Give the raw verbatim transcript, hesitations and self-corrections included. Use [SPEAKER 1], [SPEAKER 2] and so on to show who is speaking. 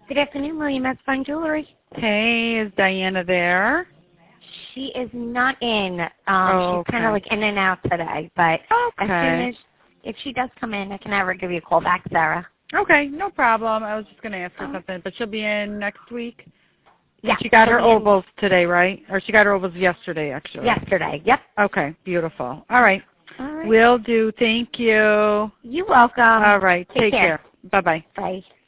[SPEAKER 1] Good afternoon, William Fine Jewelry.
[SPEAKER 2] Hey, is Diana there?
[SPEAKER 1] She is not in. Um,
[SPEAKER 2] oh,
[SPEAKER 1] she's
[SPEAKER 2] okay.
[SPEAKER 1] kind of like in and out today. But
[SPEAKER 2] okay.
[SPEAKER 1] as soon as, if she does come in, I can have her give you a call back, Sarah.
[SPEAKER 2] Okay, no problem. I was just going to ask her
[SPEAKER 1] oh.
[SPEAKER 2] something, but she'll be in next week?
[SPEAKER 1] Yeah.
[SPEAKER 2] She got her ovals today, right? Or she got her ovals yesterday, actually.
[SPEAKER 1] Yesterday, yep.
[SPEAKER 2] Okay, beautiful. All right.
[SPEAKER 1] All right.
[SPEAKER 2] Will do. Thank you.
[SPEAKER 1] You're welcome.
[SPEAKER 2] All right.
[SPEAKER 1] Take,
[SPEAKER 2] Take
[SPEAKER 1] care.
[SPEAKER 2] care. Bye-bye.
[SPEAKER 1] Bye.